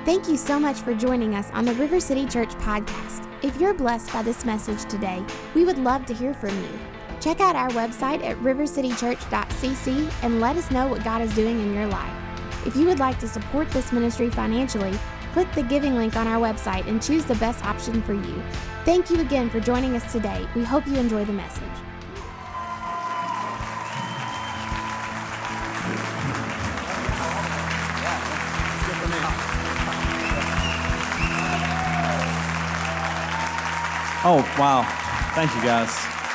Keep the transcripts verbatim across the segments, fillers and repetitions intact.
Thank you so much for joining us on the River City Church podcast. If you're blessed by this message today, we would love to hear from you. Check out our website at river city church dot c c and let us know what God is doing in your life. If you would like to support this ministry financially, click the giving link on our website and choose the best option for you. Thank you again for joining us today. We hope you enjoy the message. Oh, wow. Thank you, guys.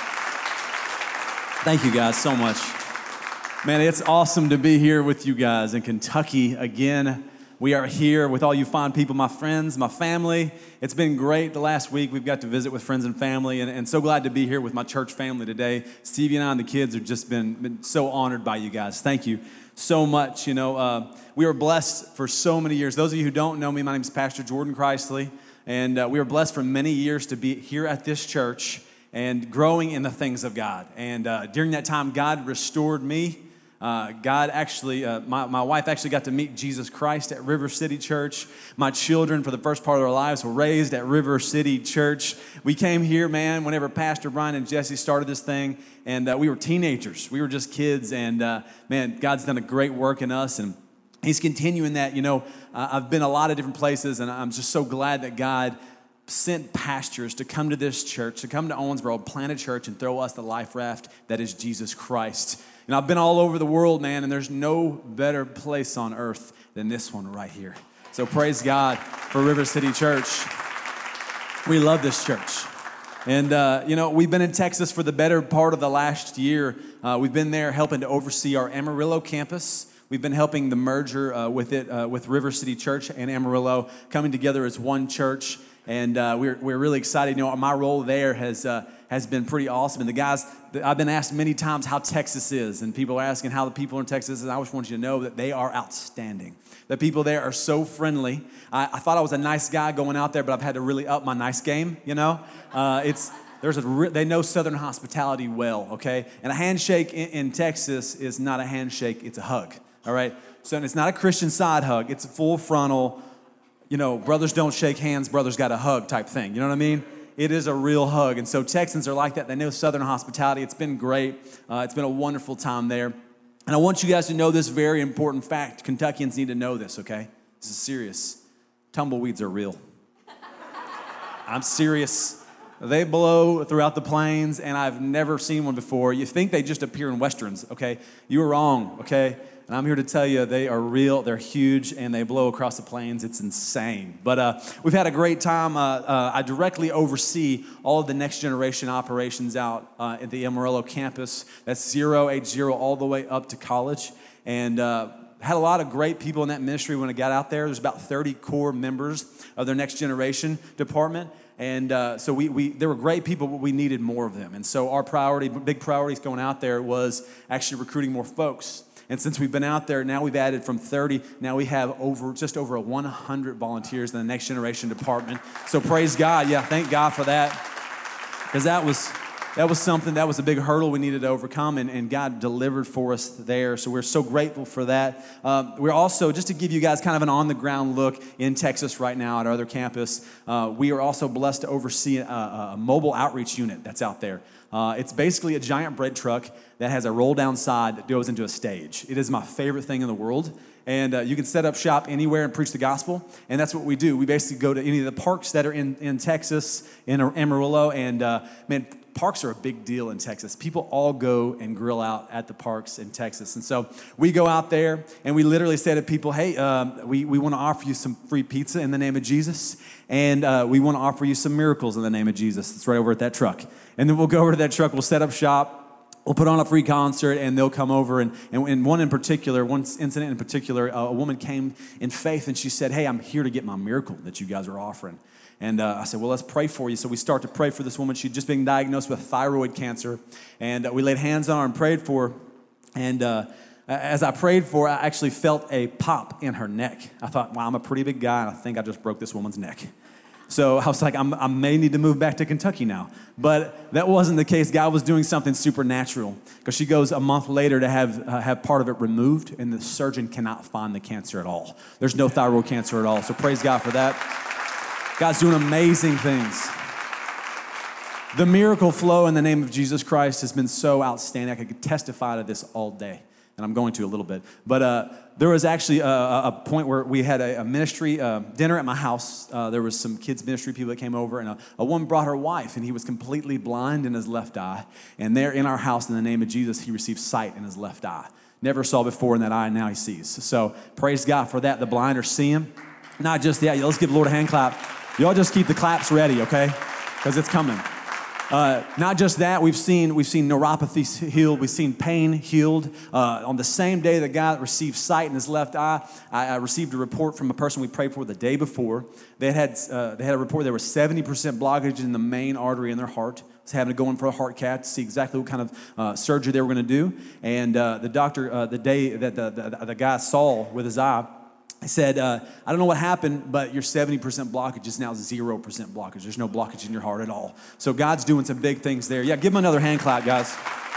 Thank you, guys, so much. Man, it's awesome to be here with you guys in Kentucky again. We are here with all you fine people, my friends, my family. It's been great the last week. We've got to visit with friends and family, and, and so glad to be here with my church family today. Stevie and I and the kids have just been, been so honored by you guys. Thank you so much. You know, uh, we were blessed for so many years. Those of you who don't know me, my name is Pastor Jordan Chrisley. And uh, we were blessed for many years to be here at this church and growing in the things of God. And uh, during that time, God restored me. Uh, God actually, uh, my, my wife actually got to meet Jesus Christ at River City Church. My children, for the first part of their lives, were raised at River City Church. We came here, man, whenever Pastor Brian and Jesse started this thing, and uh, we were teenagers. We were just kids, and uh, man, God's done a great work in us, and He's continuing that. You know, uh, I've been a lot of different places, and I'm just so glad that God sent pastors to come to this church, to come to Owensboro, plant a church, and throw us the life raft that is Jesus Christ. And I've been all over the world, man, and there's no better place on earth than this one right here. So praise God for River City Church. We love this church. And, uh, you know, we've been in Texas for the better part of the last year. Uh, we've been there helping to oversee our Amarillo campus. We've been helping the merger uh, with it, uh, with River City Church and Amarillo coming together as one church, and uh, we're we're really excited. You know, my role there has uh, has been pretty awesome. And the guys, I've been asked many times how Texas is, and people are asking how the people in Texas is. And I just want you to know that they are outstanding. The people there are so friendly. I, I thought I was a nice guy going out there, but I've had to really up my nice game. You know, uh, it's. There's a, they know Southern hospitality well, okay? And a handshake in, in Texas is not a handshake, it's a hug. All right, so it's not a Christian side hug. It's a full frontal, you know, brothers don't shake hands, brothers got a hug type thing. You know what I mean? It is a real hug. And so Texans are like that. They know Southern hospitality. It's been great. Uh, it's been a wonderful time there. And I want you guys to know this very important fact. Kentuckians need to know this, okay? This is serious. Tumbleweeds are real. I'm serious. They blow throughout the plains, and I've never seen one before. You think they just appear in Westerns, okay? You were wrong, okay? And I'm here to tell you they are real, they're huge, and they blow across the plains. It's insane. But uh, we've had a great time. Uh, uh, I directly oversee all of the next generation operations out uh, at the Amarillo campus. That's zero, age zero, all the way up to college. And uh, had a lot of great people in that ministry when I got out there. There's about thirty core members of their next generation department. And uh, so we, we, there were great people, but we needed more of them. And so our priority, big priorities going out there was actually recruiting more folks. And since we've been out there, now we've added from thirty, now we have over just over one hundred volunteers in the Next Generation Department. So praise God. Yeah, thank God for that. Because that was that was something, that was a big hurdle we needed to overcome, and, and God delivered for us there. So we're so grateful for that. Um, we're also, just to give you guys kind of an on-the-ground look in Texas right now at our other campus, uh, we are also blessed to oversee a, a mobile outreach unit that's out there. Uh, it's basically a giant bread truck that has a roll-down side that goes into a stage. It is my favorite thing in the world. And uh, you can set up shop anywhere and preach the gospel. And that's what we do. We basically go to any of the parks that are in, in Texas, in Amarillo. And, uh, man, parks are a big deal in Texas. People all go and grill out at the parks in Texas. And so we go out there, and we literally say to people, hey, um, we, we want to offer you some free pizza in the name of Jesus. And uh, we want to offer you some miracles in the name of Jesus. It's right over at that truck. And then we'll go over to that truck. We'll set up shop. We'll put on a free concert, and they'll come over. And, and, and one in particular, one incident in particular, uh, a woman came in faith, and she said, hey, I'm here to get my miracle that you guys are offering. And uh, I said, well, let's pray for you. So we start to pray for this woman. She'd just been diagnosed with thyroid cancer. And uh, we laid hands on her and prayed for her. And uh, as I prayed for her, I actually felt a pop in her neck. I thought, wow, I'm a pretty big guy, and I think I just broke this woman's neck. So I was like, I'm, I may need to move back to Kentucky now. But that wasn't the case. God was doing something supernatural, because she goes a month later to have uh, have part of it removed, and the surgeon cannot find the cancer at all. There's no thyroid cancer at all. So praise God for that. God's doing amazing things. The miracle flow in the name of Jesus Christ has been so outstanding. I could testify to this all day, and I'm going to a little bit. But uh, there was actually a, a point where we had a, a ministry uh, dinner at my house. Uh, there was some kids ministry people that came over, and a, a woman brought her wife, and he was completely blind in his left eye. And there in our house, in the name of Jesus, he received sight in his left eye. Never saw before in that eye, and now he sees. So praise God for that. The blind are seeing. Not just that. Let's give the Lord a hand clap. Y'all just keep the claps ready, okay? Because it's coming. Uh, not just that, we've seen we've seen neuropathy healed, we've seen pain healed. Uh, on the same day the guy received sight in his left eye, I, I received a report from a person we prayed for the day before. They had uh, they had a report there was seventy percent blockage in the main artery in their heart. Was having to go in for a heart cath to see exactly what kind of uh, surgery they were going to do. And uh, the doctor, uh, the day that the, the, the guy saw with his eye, I said, uh, I don't know what happened, but your seventy percent blockage is now zero percent blockage. There's no blockage in your heart at all. So God's doing some big things there. Yeah, give him another hand clap, guys.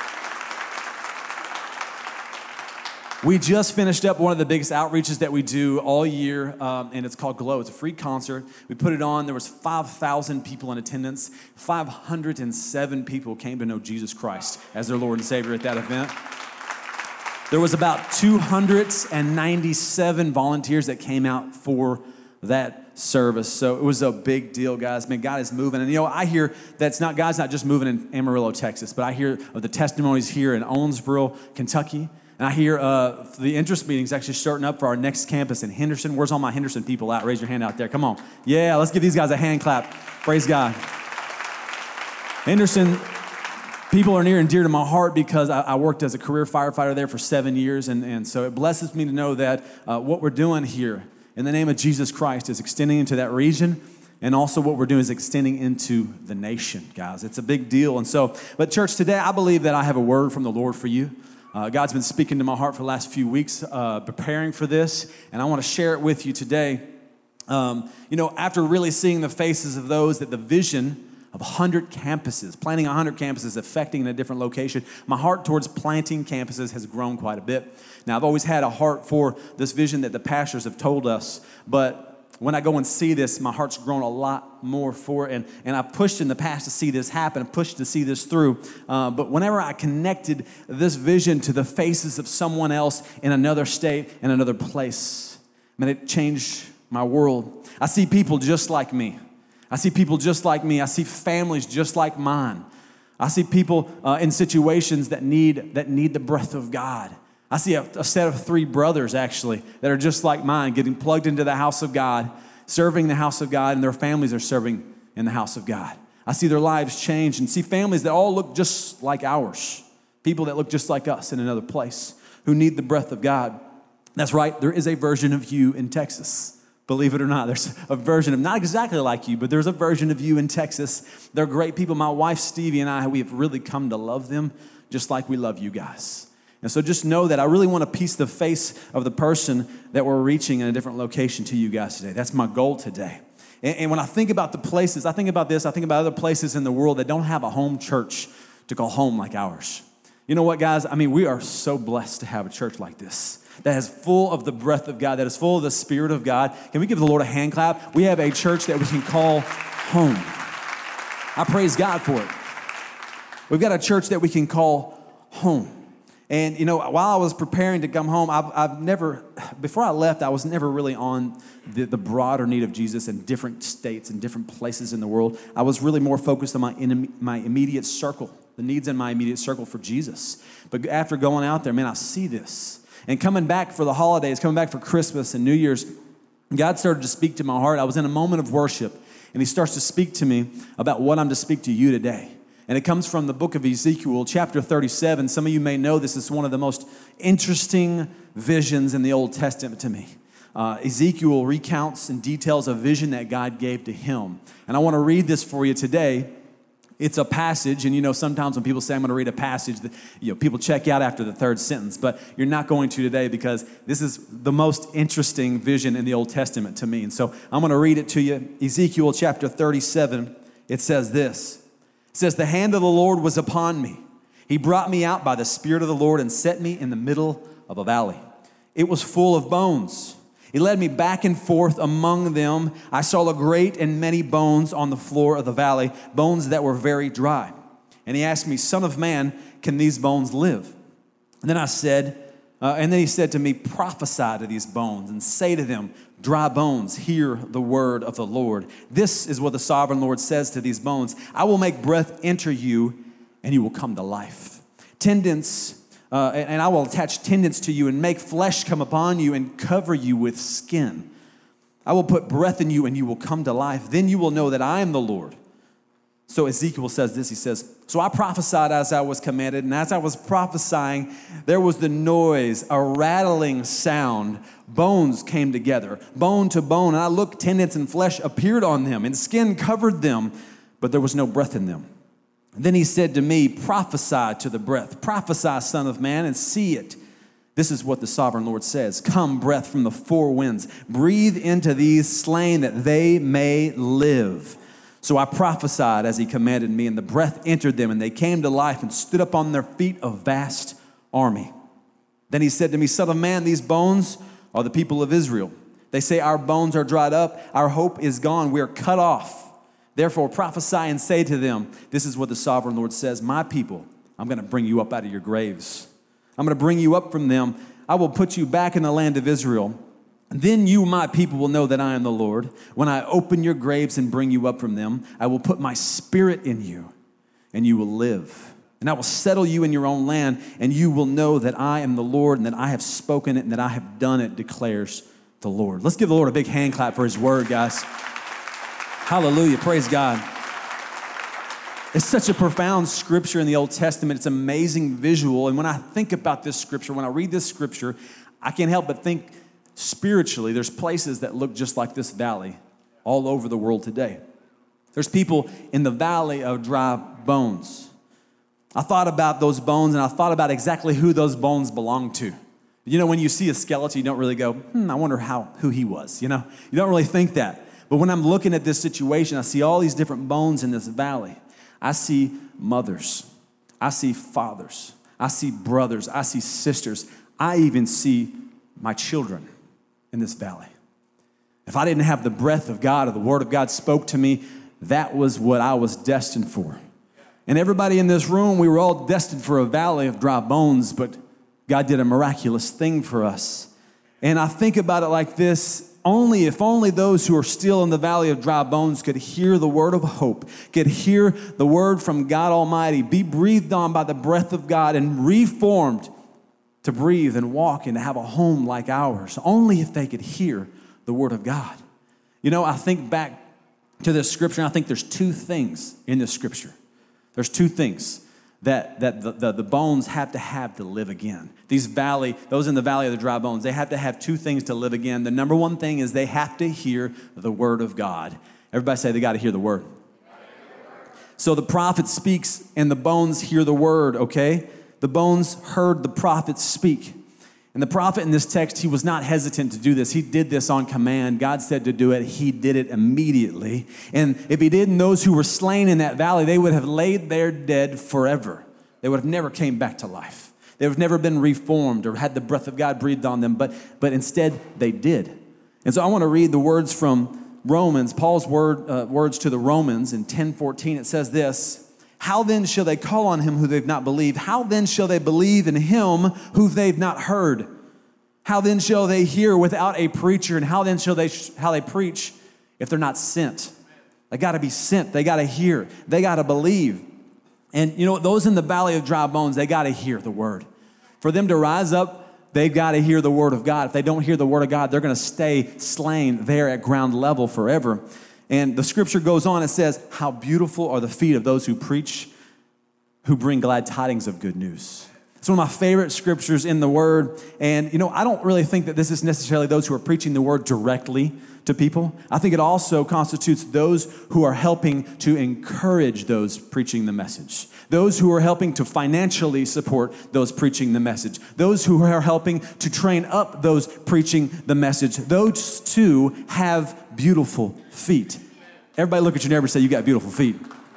We just finished up one of the biggest outreaches that we do all year, um, and it's called Glow. It's a free concert. We put it on. There was five thousand people in attendance. five hundred seven people came to know Jesus Christ as their Lord and Savior at that event. There was about two hundred ninety-seven volunteers that came out for that service. So it was a big deal, guys. Man, God is moving. And you know, I hear that's not, God's not just moving in Amarillo, Texas, but I hear of the testimonies here in Owensboro, Kentucky. And I hear uh, the interest meetings actually starting up for our next campus in Henderson. Where's all my Henderson people at? Raise your hand out there. Come on. Yeah, let's give these guys a hand clap. Praise God. Henderson, people are near and dear to my heart because I, I worked as a career firefighter there for seven years. And, and so it blesses me to know that uh, what we're doing here in the name of Jesus Christ is extending into that region. And also what we're doing is extending into the nation, guys. It's a big deal. And so, but church, today I believe that I have a word from the Lord for you. Uh, God's been speaking to my heart for the last few weeks, uh, preparing for this. And I want to share it with you today. Um, you know, after really seeing the faces of those that the vision of one hundred campuses, planting one hundred campuses, affecting in a different location, my heart towards planting campuses has grown quite a bit. Now, I've always had a heart for this vision that the pastors have told us, but when I go and see this, my heart's grown a lot more for it, and, and I pushed in the past to see this happen, pushed to see this through, uh, but whenever I connected this vision to the faces of someone else in another state, in another place, man, it changed my world. I see people just like me. I see people just like me. I see families just like mine. I see people uh, in situations that need that need the breath of God. I see a, a set of three brothers, actually, that are just like mine, getting plugged into the house of God, serving the house of God, and their families are serving in the house of God. I see their lives change and see families that all look just like ours, people that look just like us in another place who need the breath of God. That's right, there is a version of you in Texas. Believe it or not, there's a version of, not exactly like you, but there's a version of you in Texas. They're great people. My wife, Stevie, and I, we have really come to love them just like we love you guys. And so just know that I really want to piece the face of the person that we're reaching in a different location to you guys today. That's my goal today. And, and when I think about the places, I think about this, I think about other places in the world that don't have a home church to call home like ours. You know what, guys? I mean, we are so blessed to have a church like this, that is full of the breath of God, that is full of the Spirit of God. Can we give the Lord a hand clap? We have a church that we can call home. I praise God for it. We've got a church that we can call home. And, you know, while I was preparing to come home, I've, I've never, before I left, I was never really on the, the broader need of Jesus in different states and different places in the world. I was really more focused on my, in, my immediate circle, the needs in my immediate circle for Jesus. But after going out there, man, I see this. And coming back for the holidays, coming back for Christmas and New Year's, God started to speak to my heart. I was in a moment of worship, and he starts to speak to me about what I'm to speak to you today. And it comes from the book of Ezekiel, chapter thirty-seven. Some of you may know this is one of the most interesting visions in the Old Testament to me. Uh, Ezekiel recounts and details a vision that God gave to him. And I want to read this for you today. It's a passage, and you know, sometimes when people say, I'm going to read a passage, that, you know, people check out after the third sentence, but you're not going to today because this is the most interesting vision in the Old Testament to me. And so I'm going to read it to you. Ezekiel chapter thirty-seven, it says this. It says, the hand of the Lord was upon me. He brought me out by the Spirit of the Lord and set me in the middle of a valley. It was full of bones. He led me back and forth among them. I saw a great and many bones on the floor of the valley, bones that were very dry. And he asked me, Son of man, can these bones live? And then I said, uh, and then he said to me, prophesy to these bones and say to them, dry bones, hear the word of the Lord. This is what the sovereign Lord says to these bones. I will make breath enter you, and you will come to life. Tendons Uh, and, and I will attach tendons to you and make flesh come upon you and cover you with skin. I will put breath in you and you will come to life. Then you will know that I am the Lord. So Ezekiel says this, he says, so I prophesied as I was commanded, and as I was prophesying, there was the noise, a rattling sound. Bones came together, bone to bone, and I looked, tendons and flesh appeared on them, and skin covered them, but there was no breath in them. Then he said to me, prophesy to the breath. Prophesy, son of man, and see it. This is what the sovereign Lord says. Come, breath from the four winds. Breathe into these slain that they may live. So I prophesied as he commanded me, and the breath entered them, and they came to life and stood up on their feet, a vast army. Then he said to me, son of man, these bones are the people of Israel. They say our bones are dried up. Our hope is gone. We are cut off. Therefore, prophesy and say to them, this is what the sovereign Lord says, my people, I'm going to bring you up out of your graves. I'm going to bring you up from them. I will put you back in the land of Israel. Then you, my people, will know that I am the Lord. When I open your graves and bring you up from them, I will put my spirit in you, and you will live. And I will settle you in your own land, and you will know that I am the Lord, and that I have spoken it, and that I have done it, declares the Lord. Let's give the Lord a big hand clap for his word, guys. Hallelujah. Praise God. It's such a profound scripture in the Old Testament. It's an amazing visual. And when I think about this scripture, when I read this scripture, I can't help but think spiritually, there's places that look just like this valley all over the world today. There's people in the valley of dry bones. I thought about those bones, and I thought about exactly who those bones belong to. You know, when you see a skeleton, you don't really go, hmm, I wonder how who he was. You know, you don't really think that. But when I'm looking at this situation, I see all these different bones in this valley. I see mothers. I see fathers. I see brothers. I see sisters. I even see my children in this valley. If I didn't have the breath of God or the word of God spoke to me, that was what I was destined for. And everybody in this room, we were all destined for a valley of dry bones, but God did a miraculous thing for us. And I think about it like this. Only if only those who are still in the valley of dry bones could hear the word of hope, could hear the word from God Almighty, be breathed on by the breath of God and reformed to breathe and walk and to have a home like ours. Only if they could hear the word of God. You know, I think back to this scripture, and I think there's two things in this scripture. There's two things that, that the, the, the bones have to have to live again. These valley, those in the valley of the dry bones, they have to have two things to live again. The number one thing is they have to hear the word of God. Everybody say they got to hear the word. So the prophet speaks and the bones hear the word, okay? The bones heard the prophet speak. And the prophet in this text, he was not hesitant to do this. He did this on command. God said to do it. He did it immediately. And if he didn't, those who were slain in that valley, they would have laid there dead forever. They would have never came back to life. They would have never been reformed or had the breath of God breathed on them, but, but instead they did. And so I want to read the words from Romans, Paul's word, uh, words to the Romans in ten fourteen. It says this, how then shall they call on him who they've not believed? How then shall they believe in him who they've not heard? How then shall they hear without a preacher? And how then shall they how they preach if they're not sent? They got to be sent. They got to hear. They got to believe. And you know, those in the valley of dry bones, they got to hear the word. For them to rise up, they've got to hear the word of God. If they don't hear the word of God, they're going to stay slain there at ground level forever. And the scripture goes on, it says, how beautiful are the feet of those who preach, who bring glad tidings of good news. It's one of my favorite scriptures in the Word. And, you know, I don't really think that this is necessarily those who are preaching the Word directly to people. I think it also constitutes those who are helping to encourage those preaching the message. Those who are helping to financially support those preaching the message. Those who are helping to train up those preaching the message. Those two have beautiful feet. Everybody look at your neighbor and say, you got beautiful feet.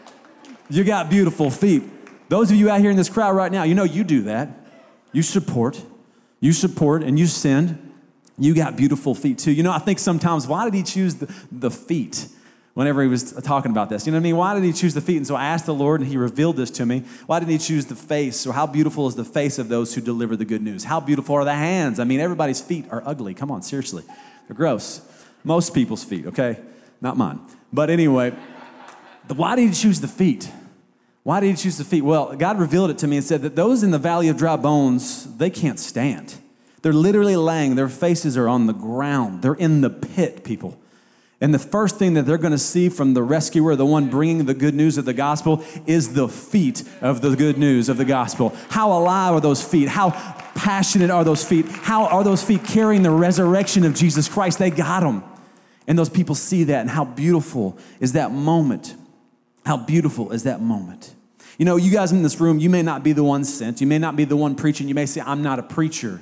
You got beautiful feet. Those of you out here in this crowd right now, you know you do that. You support. You support and you send. You got beautiful feet too. You know, I think sometimes, why did he choose the, the feet whenever he was talking about this? You know what I mean? Why did he choose the feet? And so I asked the Lord, and he revealed this to me. Why didn't he choose the face? So how beautiful is the face of those who deliver the good news? How beautiful are the hands? I mean, everybody's feet are ugly. Come on, seriously. They're gross. Most people's feet, okay? Not mine. But anyway, the, why did he choose the feet? Why did he choose the feet? Well, God revealed it to me and said that those in the valley of dry bones, they can't stand. They're literally laying, their faces are on the ground. They're in the pit, people. And the first thing that they're going to see from the rescuer, the one bringing the good news of the gospel, is the feet of the good news of the gospel. How alive are those feet? How passionate are those feet? How are those feet carrying the resurrection of Jesus Christ? They got them. And those people see that, and how beautiful is that moment. How beautiful is that moment? You know, you guys in this room, you may not be the one sent. You may not be the one preaching. You may say, I'm not a preacher.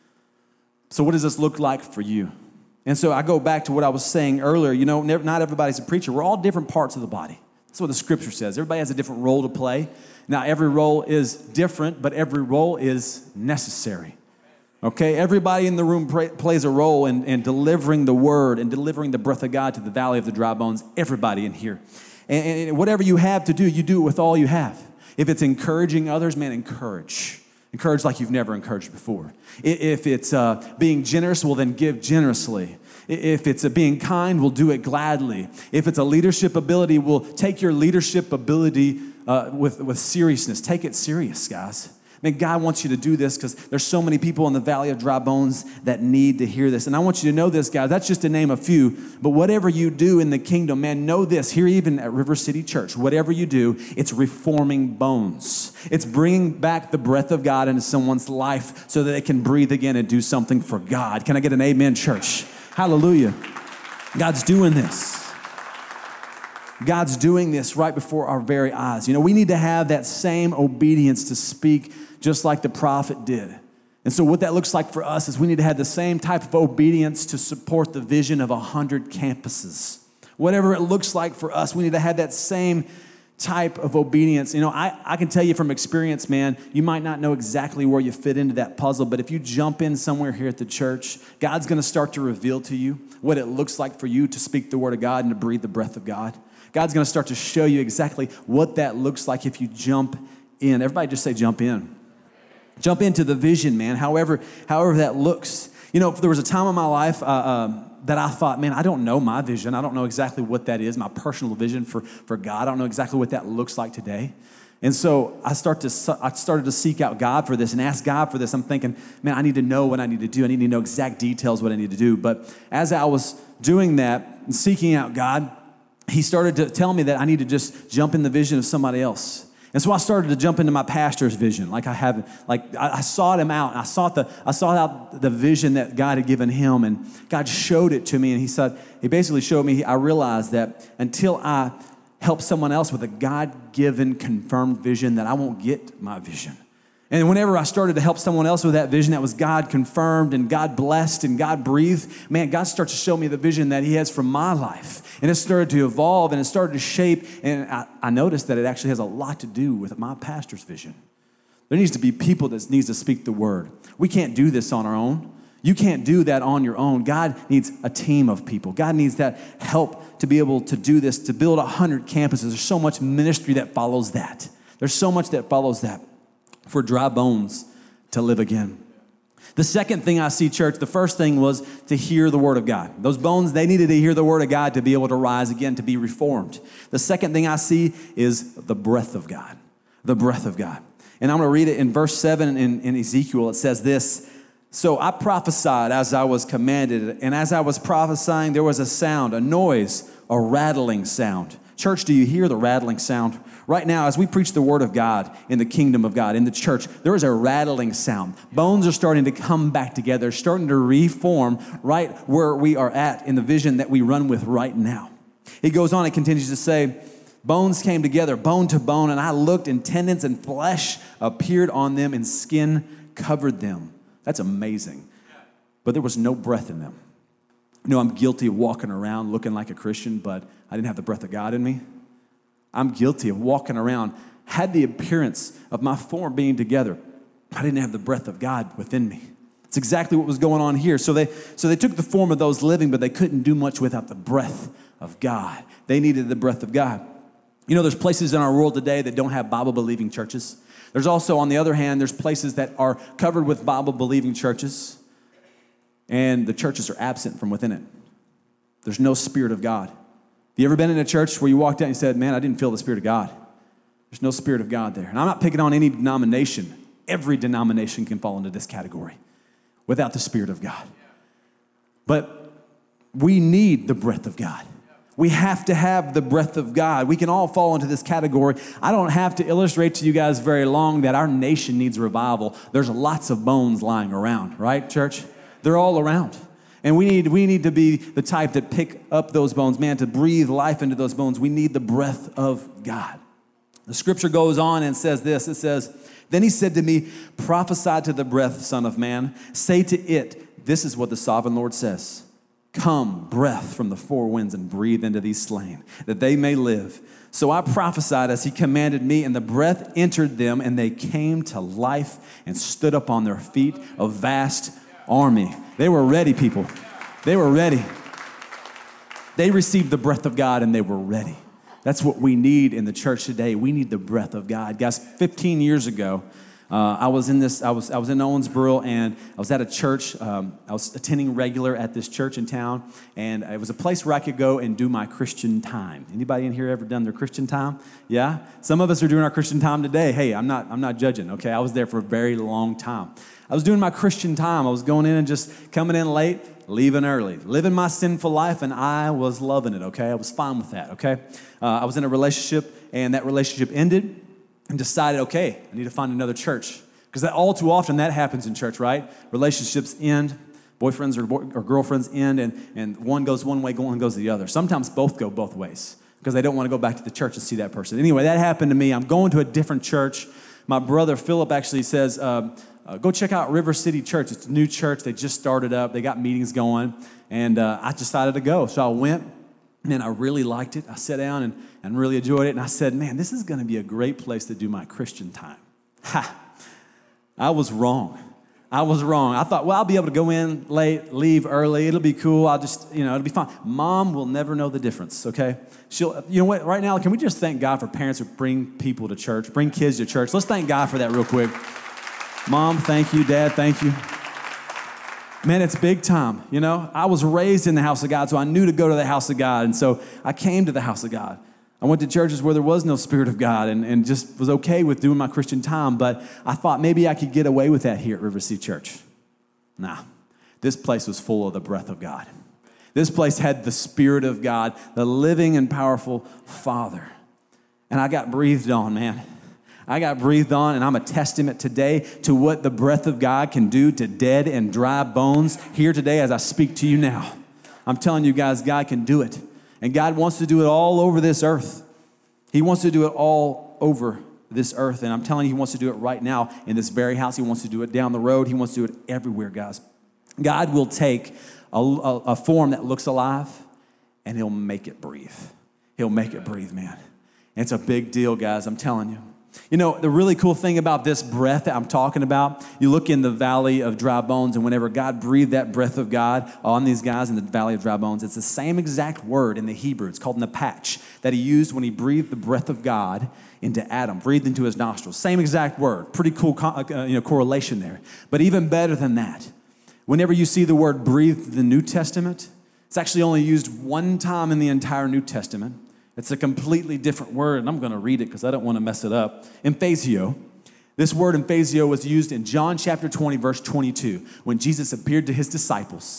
So what does this look like for you? And so I go back to what I was saying earlier. You know, not everybody's a preacher. We're all different parts of the body. That's what the scripture says. Everybody has a different role to play. Now, every role is different, but every role is necessary. Okay? Everybody in the room pray, plays a role in, in delivering the word and delivering the breath of God to the valley of the dry bones. Everybody in here. And, and whatever you have to do, you do it with all you have. If it's encouraging others, man, encourage. Encourage like you've never encouraged before. If it's uh, being generous, well, then give generously. If it's a being kind, we'll do it gladly. If it's a leadership ability, we'll take your leadership ability uh, with, with seriousness. Take it serious, guys. I mean, God wants you to do this because there's so many people in the valley of dry bones that need to hear this. And I want you to know this, guys. That's just to name a few. But whatever you do in the kingdom, man, know this. Here, even at River City Church, whatever you do, it's reforming bones. It's bringing back the breath of God into someone's life so that they can breathe again and do something for God. Can I get an amen, church? Hallelujah. God's doing this. God's doing this right before our very eyes. You know, we need to have that same obedience to speak just like the prophet did. And so what that looks like for us is we need to have the same type of obedience to support the vision of a hundred campuses. Whatever it looks like for us, we need to have that same type of obedience. You know, I, I can tell you from experience, man, you might not know exactly where you fit into that puzzle, but if you jump in somewhere here at the church, God's going to start to reveal to you what it looks like for you to speak the word of God and to breathe the breath of God. God's going to start to show you exactly what that looks like if you jump in. Everybody just say jump in. Jump into the vision, man, however, however that looks. You know, if there was a time in my life uh, uh, that I thought, man, I don't know my vision. I don't know exactly what that is, my personal vision for, for God. I don't know exactly what that looks like today. And so I start to I started to seek out God for this and ask God for this. I'm thinking, man, I need to know what I need to do. I need to know exact details what I need to do. But as I was doing that and seeking out God, he started to tell me that I need to just jump in the vision of somebody else. And so I started to jump into my pastor's vision. Like I have, like I, I sought him out. I sought the, I sought out the vision that God had given him, and God showed it to me. And he said, he basically showed me, I realized that until I help someone else with a God-given confirmed vision, that I won't get my vision. And whenever I started to help someone else with that vision that was God confirmed and God blessed and God breathed, man, God starts to show me the vision that he has for my life. And it started to evolve and it started to shape. And I, I noticed that it actually has a lot to do with my pastor's vision. There needs to be people that needs to speak the word. We can't do this on our own. You can't do that on your own. God needs a team of people. God needs that help to be able to do this, to build one hundred campuses. There's so much ministry that follows that. There's so much that follows that. For dry bones to live again. The second thing I see, church, the first thing was to hear the word of God. Those bones, they needed to hear the word of God to be able to rise again, to be reformed. The second thing I see is the breath of God. The breath of God. And I'm going to read it in verse seven in, in Ezekiel. It says this, so I prophesied as I was commanded, and as I was prophesying, there was a sound, a noise, a rattling sound. Church, do you hear the rattling sound? Right now, as we preach the word of God in the kingdom of God, in the church, there is a rattling sound. Bones are starting to come back together, starting to reform right where we are at in the vision that we run with right now. He goes on and continues to say, bones came together, bone to bone, and I looked, and tendons and flesh appeared on them, and skin covered them. That's amazing. But there was no breath in them. You know, I'm guilty of walking around looking like a Christian, but I didn't have the breath of God in me. I'm guilty of walking around, had the appearance of my form being together. I didn't have the breath of God within me. It's exactly what was going on here. So they, so they took the form of those living, but they couldn't do much without the breath of God. They needed the breath of God. You know, there's places in our world today that don't have Bible-believing churches. There's also, on the other hand, there's places that are covered with Bible-believing churches, and the churches are absent from within it. There's no Spirit of God. Have you ever been in a church where you walked out and you said, man, I didn't feel the Spirit of God? There's no Spirit of God there. And I'm not picking on any denomination. Every denomination can fall into this category without the Spirit of God. But we need the breath of God. We have to have the breath of God. We can all fall into this category. I don't have to illustrate to you guys very long that our nation needs revival. There's lots of bones lying around, right, church? They're all around. And we need, we need to be the type that pick up those bones. Man, to breathe life into those bones, we need the breath of God. The scripture goes on and says this. It says, then he said to me, prophesy to the breath, son of man. Say to it, this is what the sovereign Lord says. Come, breath from the four winds, and breathe into these slain, that they may live. So I prophesied as he commanded me, and the breath entered them, and they came to life and stood up on their feet, a vast army. They were ready, people. They were ready. They received the breath of God, and they were ready. That's what we need in the church today. We need the breath of God. Guys, fifteen years ago, Uh, I was in this. I was I was in Owensboro, and I was at a church. Um, I was attending regular at this church in town, and it was a place where I could go and do my Christian time. Anybody in here ever done their Christian time? Yeah, some of us are doing our Christian time today. Hey, I'm not. I'm not judging. Okay, I was there for a very long time. I was doing my Christian time. I was going in and just coming in late, leaving early, living my sinful life, and I was loving it. Okay, I was fine with that. Okay, uh, I was in a relationship, and that relationship ended. And decided, okay, I need to find another church. Because that all too often that happens in church, right? Relationships end, boyfriends or, boy, or girlfriends end, and, and one goes one way, one goes the other. Sometimes both go both ways because they don't want to go back to the church and see that person. Anyway, that happened to me. I'm going to a different church. My brother Philip actually says, uh, uh, go check out River City Church. It's a new church. They just started up. They got meetings going. And uh, I decided to go. So I went. Man, I really liked it. I sat down and, and really enjoyed it. And I said, man, this is going to be a great place to do my Christian time. Ha! I was wrong. I was wrong. I thought, well, I'll be able to go in late, leave early. It'll be cool. I'll just, you know, it'll be fine. Mom will never know the difference, okay? She'll, you know what, right now, can we just thank God for parents who bring people to church, bring kids to church? Let's thank God for that real quick. Mom, thank you. Dad, thank you. Man, it's big time, you know? I was raised in the house of God, so I knew to go to the house of God. And so I came to the house of God. I went to churches where there was no Spirit of God and, and just was okay with doing my Christian time. But I thought maybe I could get away with that here at River City Church. Nah, this place was full of the breath of God. This place had the Spirit of God, the living and powerful Father. And I got breathed on, man. I got breathed on, and I'm a testament today to what the breath of God can do to dead and dry bones here today as I speak to you now. I'm telling you guys, God can do it. And God wants to do it all over this earth. He wants to do it all over this earth. And I'm telling you, He wants to do it right now in this very house. He wants to do it down the road. He wants to do it everywhere, guys. God will take a, a, a form that looks alive, and He'll make it breathe. He'll make it breathe, man. And it's a big deal, guys. I'm telling you. You know, the really cool thing about this breath that I'm talking about, you look in the valley of dry bones, and whenever God breathed that breath of God on these guys in the valley of dry bones, it's the same exact word in the Hebrew. It's called nepach, that He used when He breathed the breath of God into Adam, breathed into his nostrils. Same exact word. Pretty cool uh, you know, correlation there. But even better than that, whenever you see the word breathed in the New Testament, it's actually only used one time in the entire New Testament. It's a completely different word, and I'm going to read it because I don't want to mess it up. Emphasio. This word emphasio was used in John chapter twenty, verse twenty-two, when Jesus appeared to His disciples.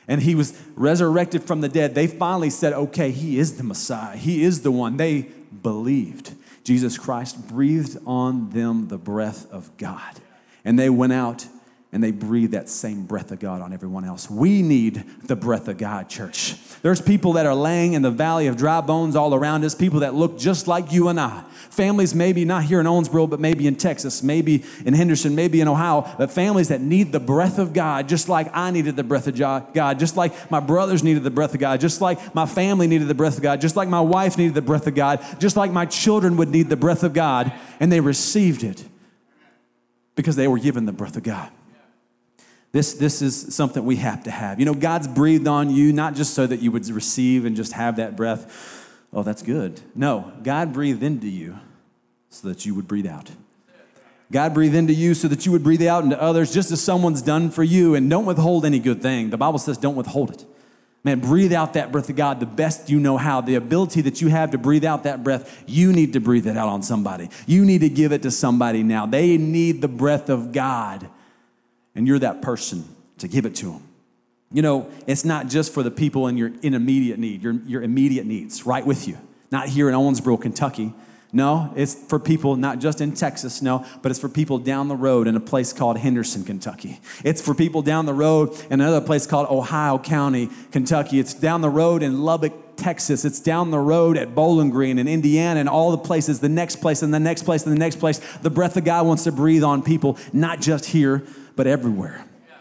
and he was resurrected from the dead, they finally said, okay, he is the Messiah. He is the one. They believed. Jesus Christ breathed on them the breath of God. And they went out and they breathed that same breath of God on everyone else. We need the breath of God, church. There's people that are laying in the valley of dry bones all around us, people that look just like you and I. Families maybe not here in Owensboro, but maybe in Texas, maybe in Henderson, maybe in Ohio, but families that need the breath of God, just like I needed the breath of God, just like my brothers needed the breath of God, just like my family needed the breath of God, just like my wife needed the breath of God, just like my children would need the breath of God, and they received it because they were given the breath of God. This, this is something we have to have. You know, God's breathed on you, not just so that you would receive and just have that breath. Oh, that's good. No, God breathed into you so that you would breathe out. God breathed into you so that you would breathe out into others, just as someone's done for you. And don't withhold any good thing. The Bible says don't withhold it. Man, breathe out that breath of God the best you know how. The ability that you have to breathe out that breath, you need to breathe it out on somebody. You need to give it to somebody now. They need the breath of God. And you're that person to give it to them. You know, it's not just for the people in your in immediate need, your, your immediate needs, right with you. Not here in Owensboro, Kentucky. No, it's for people not just in Texas, no, but it's for people down the road in a place called Henderson, Kentucky. It's for people down the road in another place called Ohio County, Kentucky. It's down the road in Lubbock, Texas. It's down the road at Bowling Green in Indiana and all the places, the next place and the next place and the next place. The breath of God wants to breathe on people, not just here, but everywhere.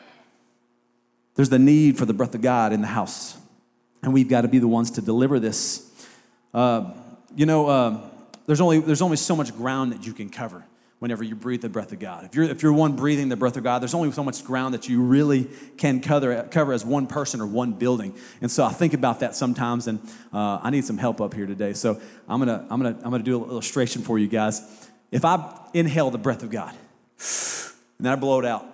There's the need for the breath of God in the house. And we've got to be the ones to deliver this. Uh, you know, uh, there's only there's only so much ground that you can cover whenever you breathe the breath of God. If you're if you're one breathing the breath of God, there's only so much ground that you really can cover, cover as one person or one building. And so I think about that sometimes, and uh, I need some help up here today. So I'm gonna I'm gonna I'm gonna do an illustration for you guys. If I inhale the breath of God, and then I blow it out.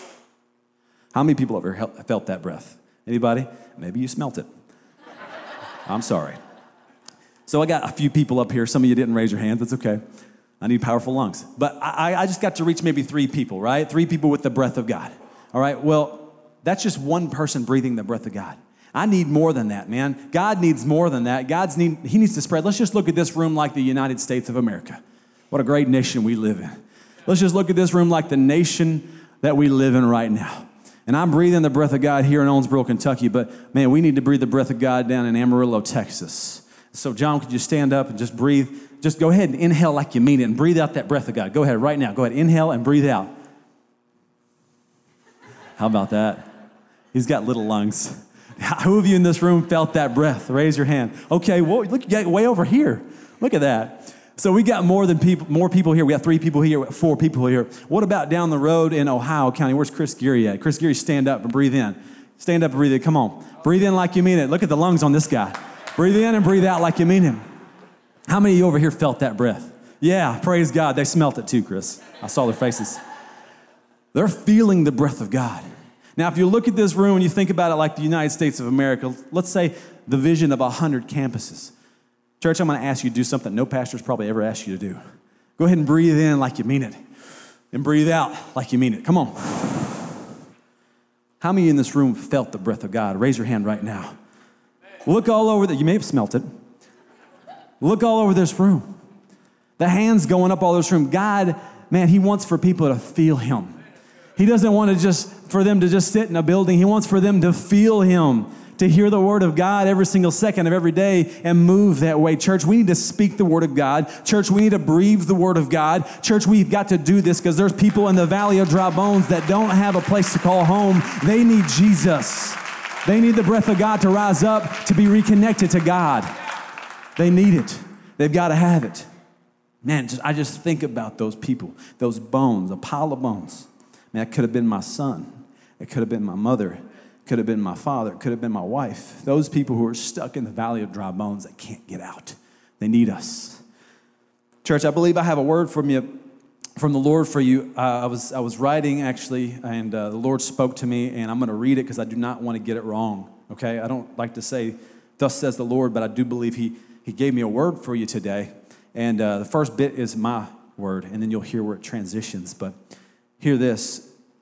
How many people ever felt that breath? Anybody? Maybe you smelt it. I'm sorry. So I got a few people up here. Some of you didn't raise your hands. That's okay. I need powerful lungs. But I, I just got to reach maybe three people, right? Three people with the breath of God. All right, well, that's just one person breathing the breath of God. I need more than that, man. God needs more than that. God's need, he needs to spread. Let's just look at this room like the United States of America. What a great nation we live in. Let's just look at this room like the nation that we live in right now. And I'm breathing the breath of God here in Owensboro, Kentucky, but man, we need to breathe the breath of God down in Amarillo, Texas. So John, could you stand up and just breathe? Just go ahead and inhale like you mean it and breathe out that breath of God. Go ahead right now. Go ahead, inhale and breathe out. How about that? He's got little lungs. Who of you in this room felt that breath? Raise your hand. Okay, well, look, you got way over here. Look at that. So we got more than people, more people here. We got three people here, four people here. What about down the road in Ohio County? Where's Chris Geary at? Chris Geary, stand up and breathe in. Stand up and breathe in. Come on. Breathe in like you mean it. Look at the lungs on this guy. Breathe in and breathe out like you mean it. How many of you over here felt that breath? Yeah, praise God. They smelt it too, Chris. I saw their faces. They're feeling the breath of God. Now, if you look at this room and you think about it like the United States of America, let's say the vision of one hundred campuses. Church, I'm going to ask you to do something no pastor's probably ever asked you to do. Go ahead and breathe in like you mean it. And breathe out like you mean it. Come on. How many in this room felt the breath of God? Raise your hand right now. Look all over that. You may have smelt it. Look all over this room. The hands going up all over this room. God, man, he wants for people to feel him. He doesn't want to just, for them to just sit in a building. He wants for them to feel him, to hear the word of God every single second of every day and move that way. Church, we need to speak the word of God. Church, we need to breathe the word of God. Church, we've got to do this because there's people in the valley of dry bones that don't have a place to call home. They need Jesus. They need the breath of God to rise up, to be reconnected to God. They need it. They've got to have it. Man, just, I just think about those people, those bones, a pile of bones. Man, it could have been my son. It could have been my mother. It could have been my father. It could have been my wife. Those people who are stuck in the valley of dry bones that can't get out. They need us. Church, I believe I have a word from you, from the Lord for you. Uh, I was I was writing, actually, and uh, the Lord spoke to me, and I'm going to read it because I do not want to get it wrong, okay? I don't like to say, thus says the Lord, but I do believe he, he gave me a word for you today. And uh, the first bit is my word, and then you'll hear where it transitions. But hear this.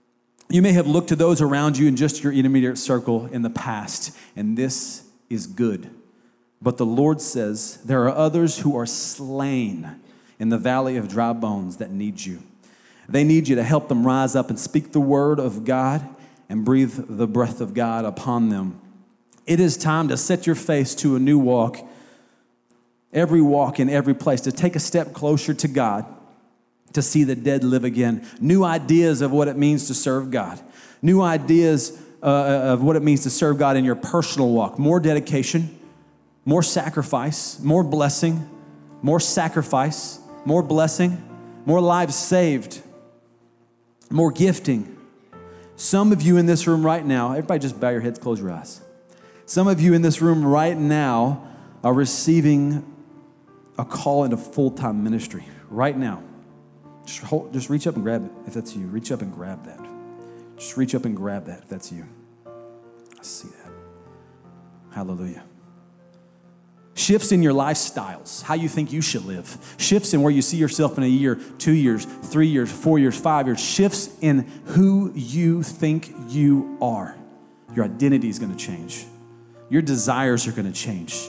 You may have looked to those around you in just your intermediate circle in the past, and this is good. But the Lord says there are others who are slain in the valley of dry bones that need you. They need you to help them rise up and speak the word of God and breathe the breath of God upon them. It is time to set your face to a new walk, every walk in every place, to take a step closer to God, to see the dead live again. New ideas of what it means to serve God. New ideas uh, of what it means to serve God in your personal walk. More dedication, more sacrifice, more blessing, more sacrifice, more blessing, more lives saved, more gifting. Some of you in this room right now, everybody just bow your heads, close your eyes. Some of you in this room right now are receiving a call into full-time ministry right now. Just, hold, just reach up and grab it if that's you. Reach up and grab that. Just reach up and grab that if that's you. I see that. Hallelujah. Shifts in your lifestyles, how you think you should live. Shifts in where you see yourself in a year, two years, three years, four years, five years. Shifts in who you think you are. Your identity is going to change. Your desires are going to change.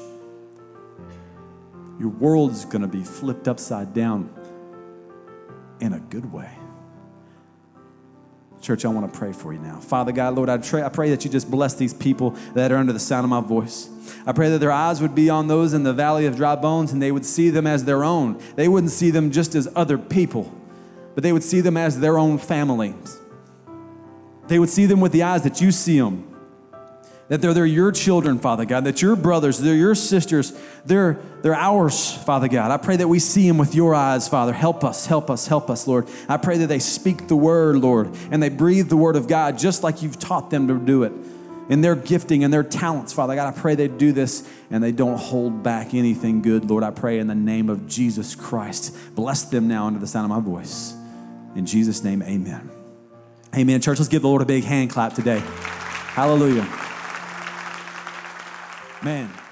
Your world is going to be flipped upside down in a good way. Church, I want to pray for you now. Father God, Lord, I pray, I pray that you just bless these people that are under the sound of my voice. I pray that their eyes would be on those in the valley of dry bones and they would see them as their own. They wouldn't see them just as other people, but they would see them as their own families. They would see them with the eyes that you see them. That they're, they're your children, Father God, that your brothers, they're your sisters, they're, they're ours, Father God. I pray that we see them with your eyes, Father. Help us, help us, help us, Lord. I pray that they speak the word, Lord, and they breathe the word of God just like you've taught them to do it. In their gifting and their talents, Father God, I pray they do this and they don't hold back anything good, Lord. I pray in the name of Jesus Christ. Bless them now under the sound of my voice. In Jesus' name, amen. Amen. Church, let's give the Lord a big hand clap today. Hallelujah. Man.